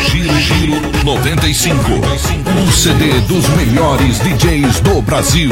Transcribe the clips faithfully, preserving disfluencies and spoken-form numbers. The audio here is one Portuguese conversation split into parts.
Giro Giro noventa e cinco. Um C D dos melhores D Js do Brasil.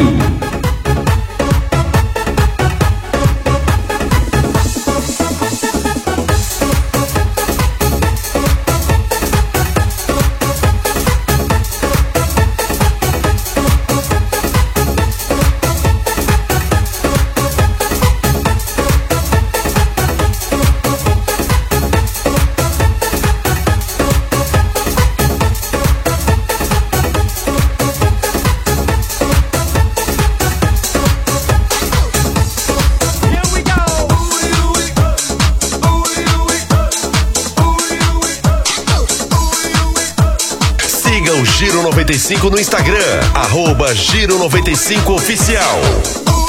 Siga o Giro noventa e cinco no Instagram, arroba Giro noventa e cinco Oficial.